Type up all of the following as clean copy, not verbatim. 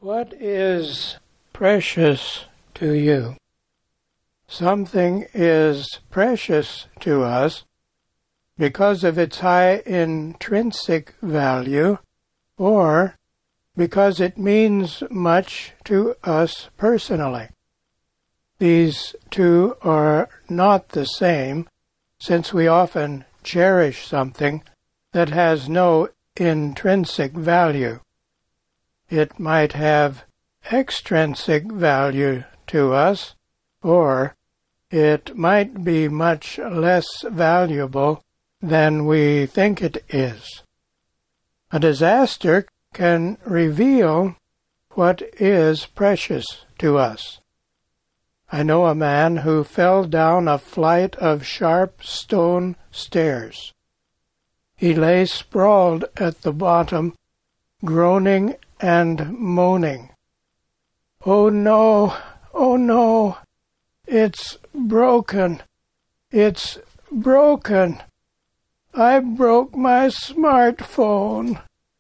What is precious to you? Something is precious to us because of its high intrinsic value or because it means much to us personally. These two are not the same, since we often cherish something that has no intrinsic value. It might have extrinsic value to us, or it might be much less valuable than we think it is. A disaster can reveal what is precious to us. I know a man who fell down a flight of sharp stone stairs. He lay sprawled at the bottom, groaning and moaning. "Oh no, oh no, it's broken, it's broken. I broke my smartphone."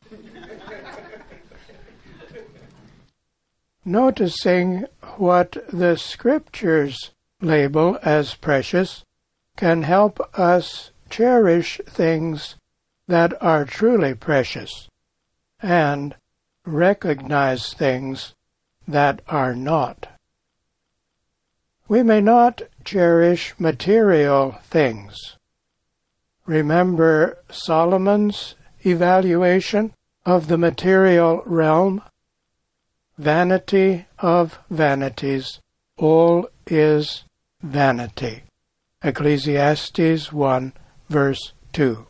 Noticing what the Scriptures label as precious can help us cherish things that are truly precious and recognize things that are not. We may not cherish material things. Remember Solomon's evaluation of the material realm? Vanity of vanities, all is vanity. Ecclesiastes 1, verse 2.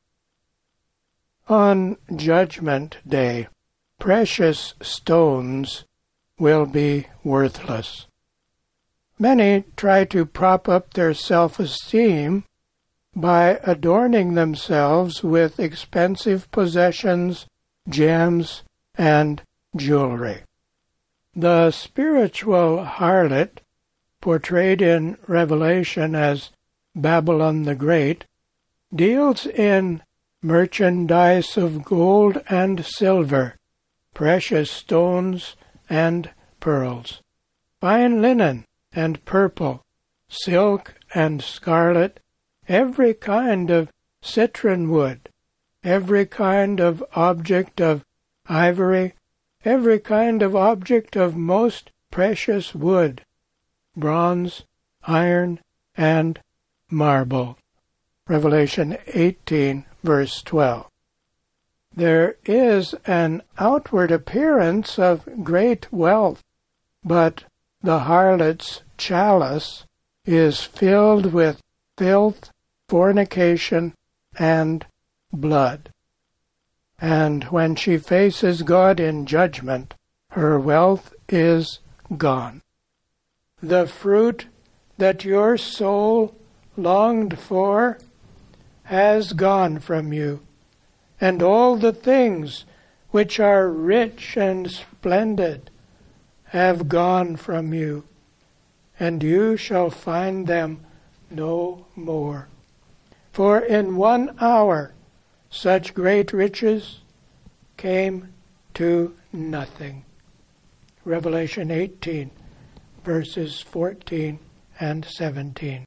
On Judgment Day, precious stones will be worthless. Many try to prop up their self-esteem by adorning themselves with expensive possessions, gems, and jewelry. The spiritual harlot, portrayed in Revelation as Babylon the Great, deals in merchandise of gold and silver, precious stones and pearls, fine linen and purple, silk and scarlet, every kind of citron wood, every kind of object of ivory, every kind of object of most precious wood, bronze, iron, and marble. Revelation 18, verse 12. There is an outward appearance of great wealth, but the harlot's chalice is filled with filth, fornication, and blood. And when she faces God in judgment, her wealth is gone. The fruit that your soul longed for has gone from you, and all the things which are rich and splendid have gone from you, and you shall find them no more. For in 1 hour such great riches came to nothing. Revelation 18, verses 14 and 17.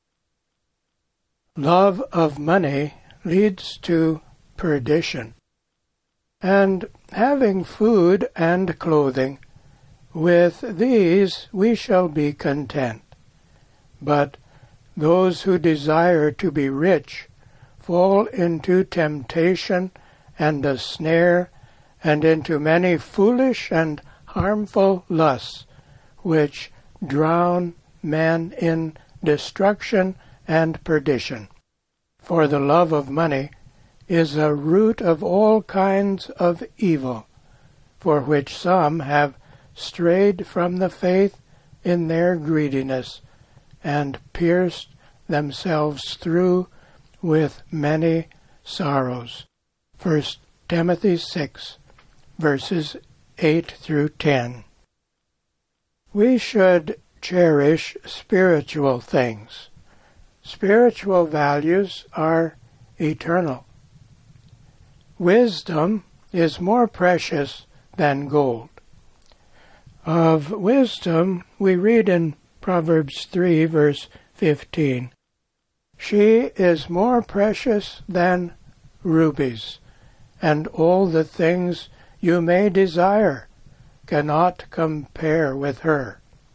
Love of money leads to perdition, and having food and clothing, with these we shall be content. But those who desire to be rich fall into temptation and a snare, and into many foolish and harmful lusts, which drown men in destruction and perdition. For the love of money is a root of all kinds of evil, for which some have strayed from the faith in their greediness, and pierced themselves through with many sorrows. 1 Timothy 6, verses 8 through 10. We should cherish spiritual things. Spiritual values are eternal. Wisdom is more precious than gold. Of wisdom we read in Proverbs 3, verse 15, "She is more precious than rubies, and all the things you may desire cannot compare with her."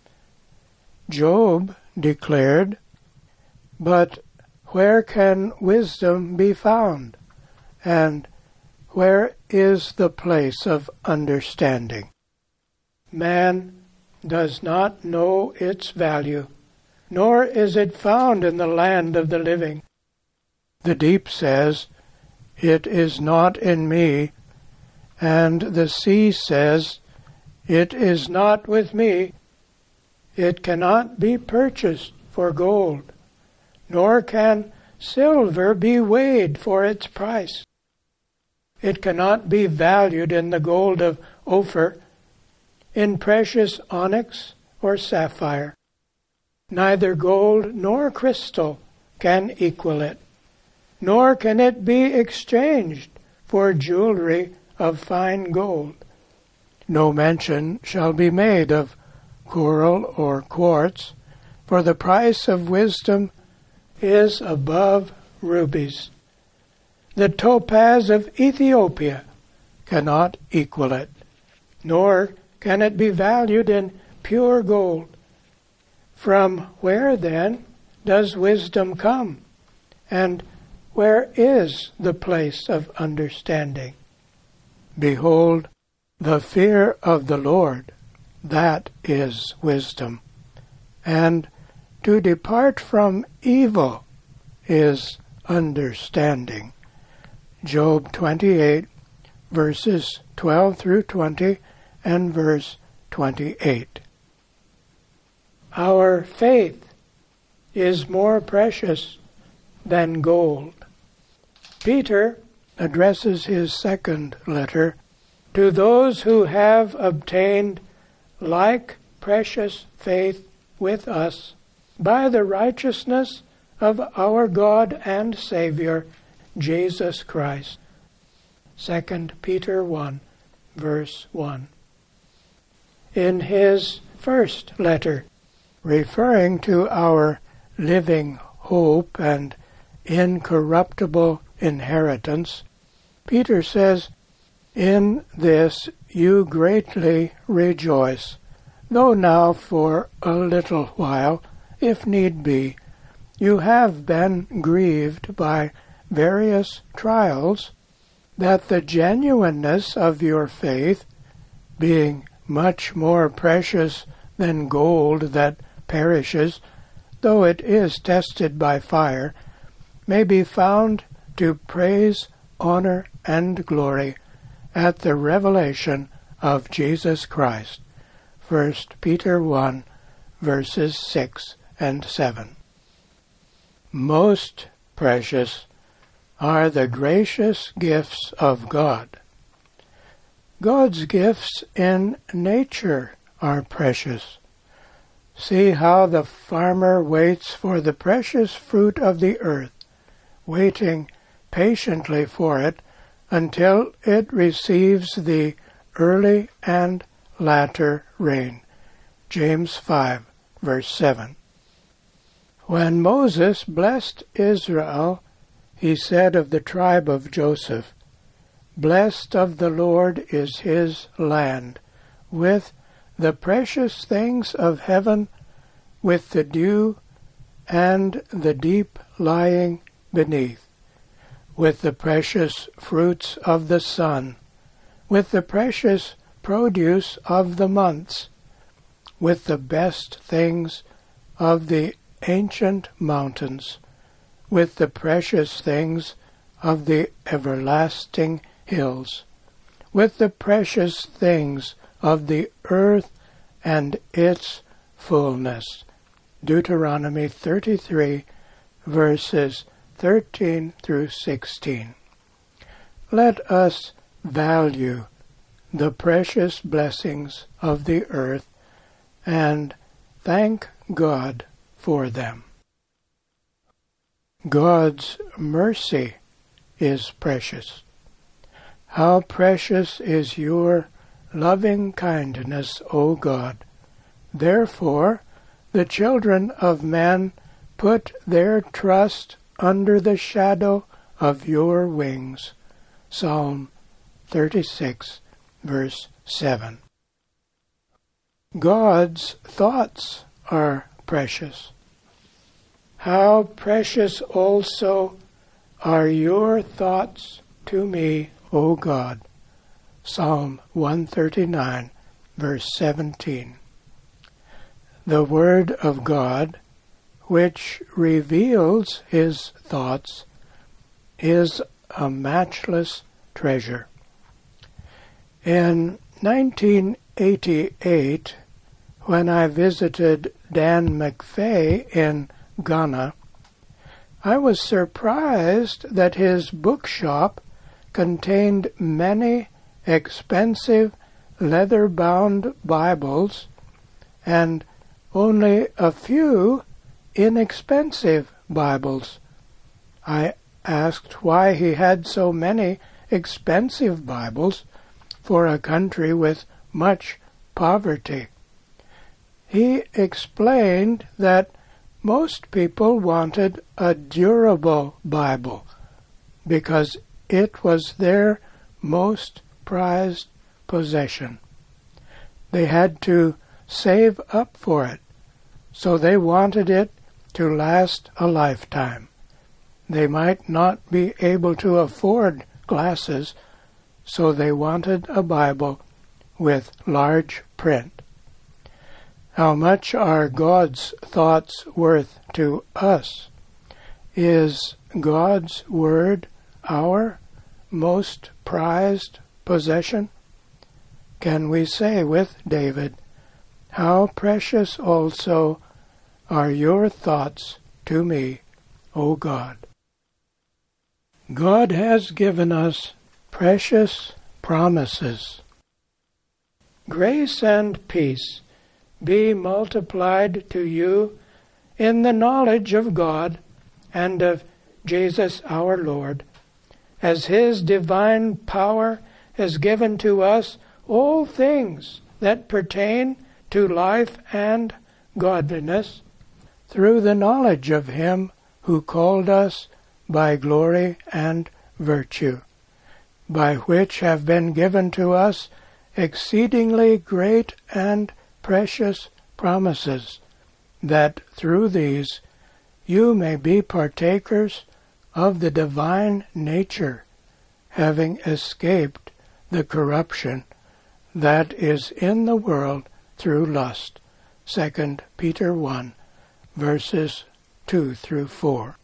Job declared, "But where can wisdom be found? And where is the place of understanding? Man does not know its value, nor is it found in the land of the living. The deep says, 'It is not in me,' and the sea says, 'It is not with me.' It cannot be purchased for gold, nor can silver be weighed for its price. It cannot be valued in the gold of Ophir, in precious onyx or sapphire. Neither gold nor crystal can equal it, nor can it be exchanged for jewelry of fine gold. No mention shall be made of coral or quartz, for the price of wisdom is above rubies. The topaz of Ethiopia cannot equal it, nor can it be valued in pure gold. From where, then, does wisdom come? And where is the place of understanding? Behold, the fear of the Lord, that is wisdom, and to depart from evil is understanding." Job 28, verses 12 through 20, and verse 28. Our faith is more precious than gold. Peter addresses his second letter to those who have obtained like precious faith with us by the righteousness of our God and Savior, Jesus Christ. 2 Peter 1, verse 1. In his first letter, referring to our living hope and incorruptible inheritance, Peter says, "In this you greatly rejoice, though now for a little while, if need be, you have been grieved by various trials, that the genuineness of your faith, being much more precious than gold that perishes, though it is tested by fire, may be found to praise, honor, and glory at the revelation of Jesus Christ." 1 Peter 1, verses 6 and 7. Most precious are the gracious gifts of God. God's gifts in nature are precious. See how the farmer waits for the precious fruit of the earth, waiting patiently for it until it receives the early and latter rain. James 5, verse 7. When Moses blessed Israel, he said of the tribe of Joseph, "Blessed of the Lord is his land, with the precious things of heaven, with the dew and the deep lying beneath, with the precious fruits of the sun, with the precious produce of the months, with the best things of the ancient mountains, with the precious things of the everlasting hills, with the precious things of the earth and its fullness." Deuteronomy 33, verses 13 through 16. Let us value the precious blessings of the earth and thank God for them. God's mercy is precious. How precious is your loving kindness, O God. Therefore, the children of men put their trust under the shadow of your wings. Psalm 36, verse 7. God's thoughts are precious. How precious also are your thoughts to me, O God. Psalm 139, verse 17. The Word of God, which reveals His thoughts, is a matchless treasure. In 1988, when I visited Dan McFay in Ghana, I was surprised that his bookshop contained many expensive leather-bound Bibles and only a few inexpensive Bibles. I asked why he had so many expensive Bibles for a country with much poverty. He explained that most people wanted a durable Bible because it was their most prized possession. They had to save up for it, so they wanted it to last a lifetime. They might not be able to afford glasses, so they wanted a Bible with large print. How much are God's thoughts worth to us? Is God's Word our most prized possession? Can we say with David, "How precious also are your thoughts to me, O God"? God has given us precious promises. Grace and peace be multiplied to you in the knowledge of God and of Jesus our Lord, as His divine power has given to us all things that pertain to life and godliness, through the knowledge of Him who called us by glory and virtue, by which have been given to us exceedingly great and precious promises, that through these you may be partakers of the divine nature, having escaped the corruption that is in the world through lust. 2 Peter 1, verses 2 through 4.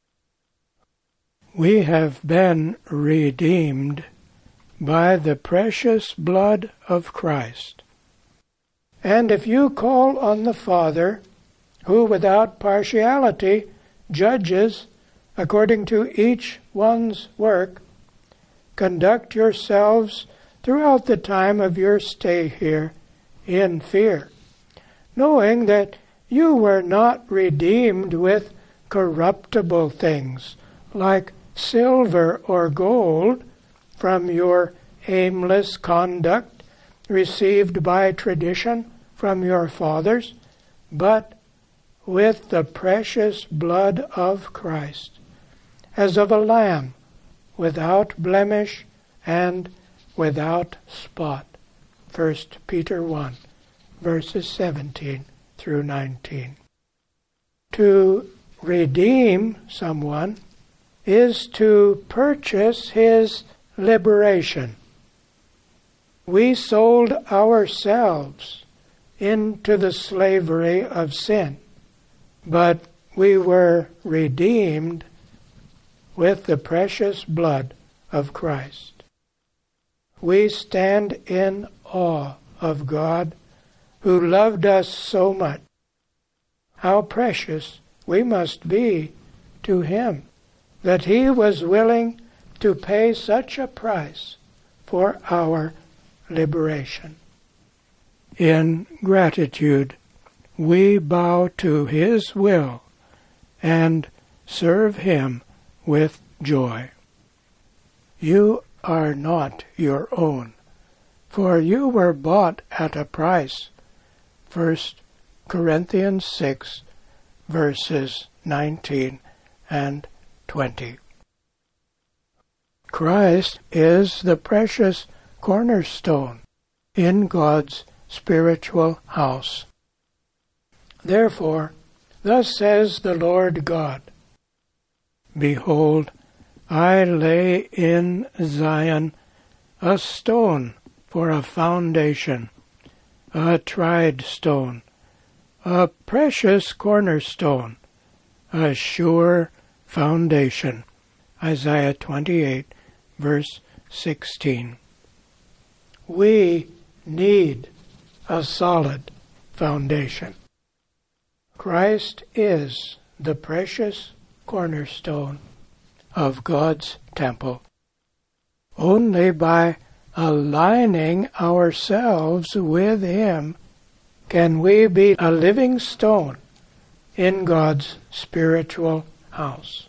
We have been redeemed by the precious blood of Christ. And if you call on the Father, who without partiality judges according to each one's work, conduct yourselves throughout the time of your stay here in fear, knowing that you were not redeemed with corruptible things, like silver or gold, from your aimless conduct received by tradition from your fathers, but with the precious blood of Christ, as of a lamb, without blemish and without spot. 1 Peter 1, verses 17 through 19. To redeem someone is to purchase his liberation. We sold ourselves into the slavery of sin, but we were redeemed with the precious blood of Christ. We stand in awe of God, who loved us so much. How precious we must be to Him, that He was willing to pay such a price for our liberation. In gratitude, we bow to His will and serve Him with joy. You are not your own, For you were bought at a price. 1 Corinthians 6, verses 19 and 20. Christ is the precious cornerstone in God's spiritual house. Therefore, thus says the Lord God, Behold, I lay in Zion a stone for a foundation, a tried stone, a precious cornerstone, a sure foundation. Isaiah 28, verse 16. We need a solid foundation. Christ is the precious cornerstone of God's temple. Only by aligning ourselves with Him can we be a living stone in God's spiritual house.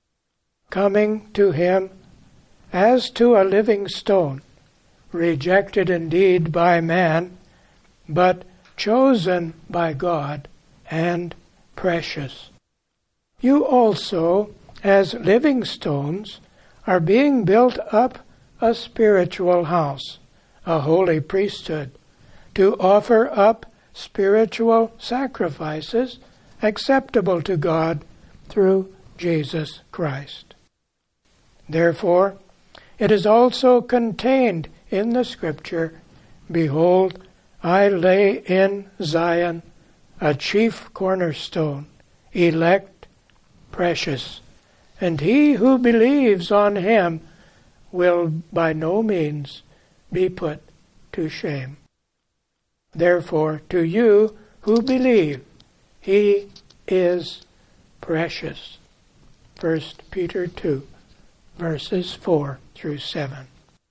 Coming to Him as to a living stone, rejected indeed by man, but chosen by God and precious. You also, as living stones, are being built up a spiritual house, a holy priesthood, to offer up spiritual sacrifices acceptable to God through Jesus Christ. Therefore, it is also contained in the Scripture, Behold, I lay in Zion a chief cornerstone, elect, precious, and he who believes on Him will by no means be put to shame. Therefore, to you who believe, He is precious. 1 Peter 2, verses 4 through 7.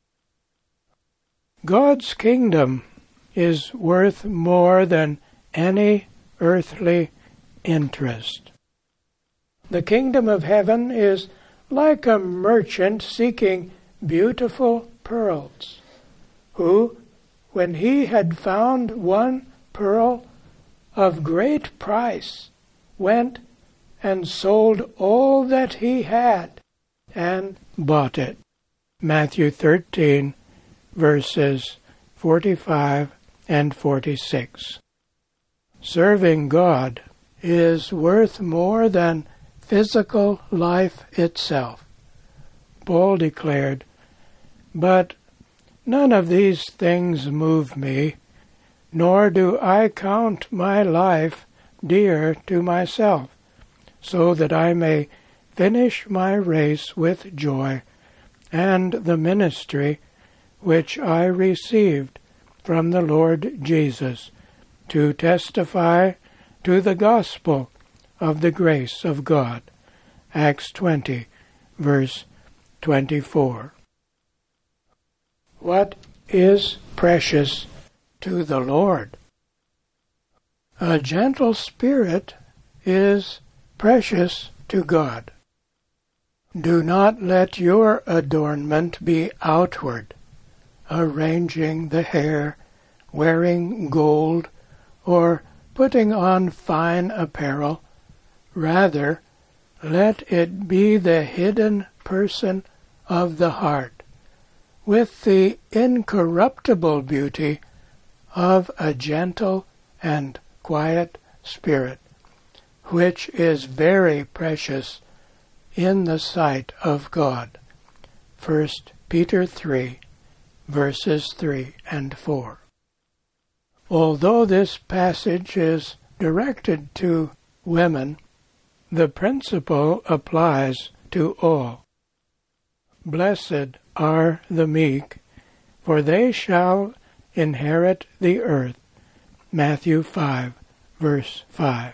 God's kingdom is worth more than any earthly interest. The kingdom of heaven is like a merchant seeking beautiful pearls, who, when he had found one pearl of great price, went and sold all that he had and bought it. Matthew 13, verses 45 and 46. Serving God is worth more than physical life itself. Paul declared, But none of these things move me, nor do I count my life dear to myself, so that I may finish my race with joy, and the ministry which I received from the Lord Jesus, to testify to the gospel of the grace of God. Acts 20, verse 24. What is precious to the Lord? A gentle spirit is precious to God. Do not let your adornment be outward, arranging the hair, wearing gold, or putting on fine apparel. Rather, let it be the hidden person of the heart, with the incorruptible beauty of a gentle and quiet spirit, which is very precious in the sight of God. 1 Peter 3, verses 3 and 4. Although this passage is directed to women, the principle applies to all. Blessed are the meek, for they shall inherit the earth. Matthew 5, verse 5.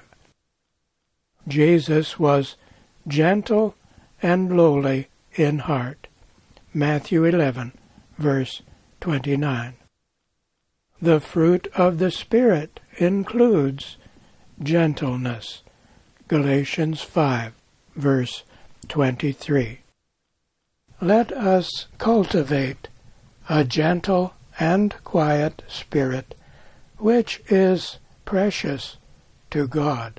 Jesus was gentle and lowly in heart. Matthew 11, verse 29. The fruit of the Spirit includes gentleness. Galatians 5, verse 23. Let us cultivate a gentle and quiet spirit, which is precious to God.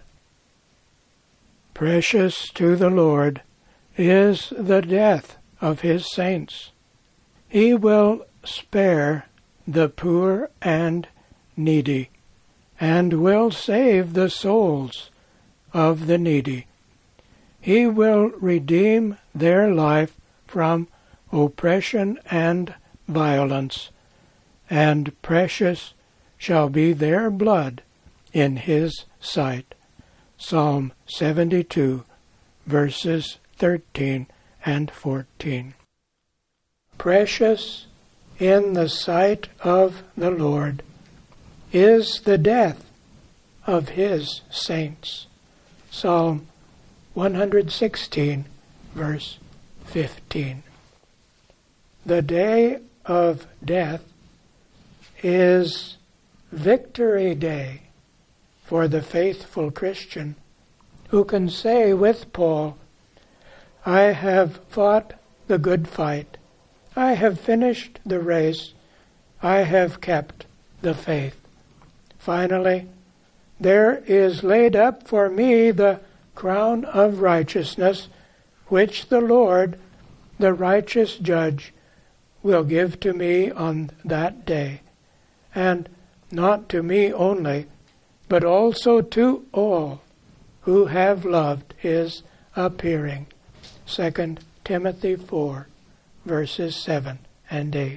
Precious to the Lord is the death of his saints. He will spare the poor and needy, and will save the souls of the needy. He will redeem their life from oppression and violence, and precious shall be their blood in his sight. Psalm 72, verses 13 and 14. Precious in the sight of the Lord is the death of his saints. Psalm 116, verse 15. The day of death is Victory Day for the faithful Christian, who can say with Paul, I have fought the good fight, I have finished the race, I have kept the faith. Finally, there is laid up for me the crown of righteousness, which the Lord, the righteous judge, will give to me on that day, and not to me only, but also to all who have loved his appearing. 2 Timothy 4, verses 7 and 8.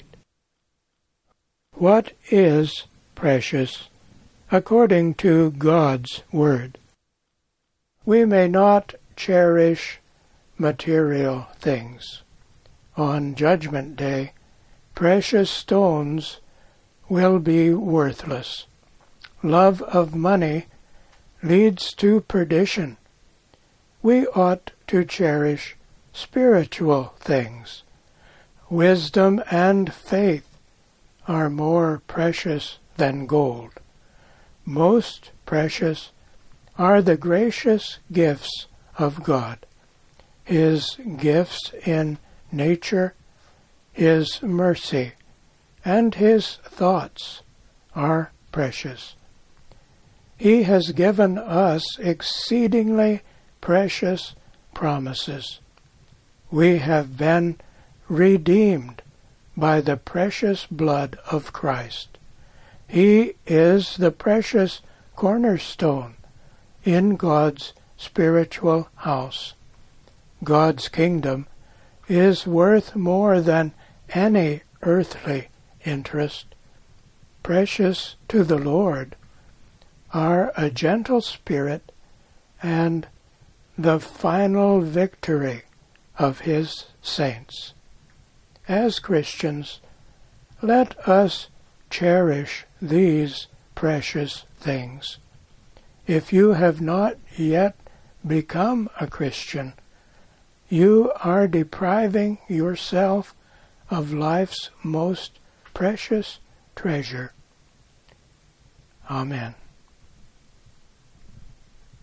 What is precious according to God's Word? We may not cherish material things. On Judgment Day, precious stones will be worthless. Love of money leads to perdition. We ought to cherish spiritual things. Wisdom and faith are more precious than gold. Most precious are the gracious gifts of God, his gifts in nature, his mercy, and his thoughts are precious. He has given us exceedingly precious promises. We have been redeemed by the precious blood of Christ. He is the precious cornerstone in God's spiritual house. God's kingdom is worth more than any earthly interest. Precious to the Lord are a gentle spirit and the final victory of his saints. As Christians, let us cherish these precious things. If you have not yet become a Christian, you are depriving yourself of life's most precious treasure. Amen.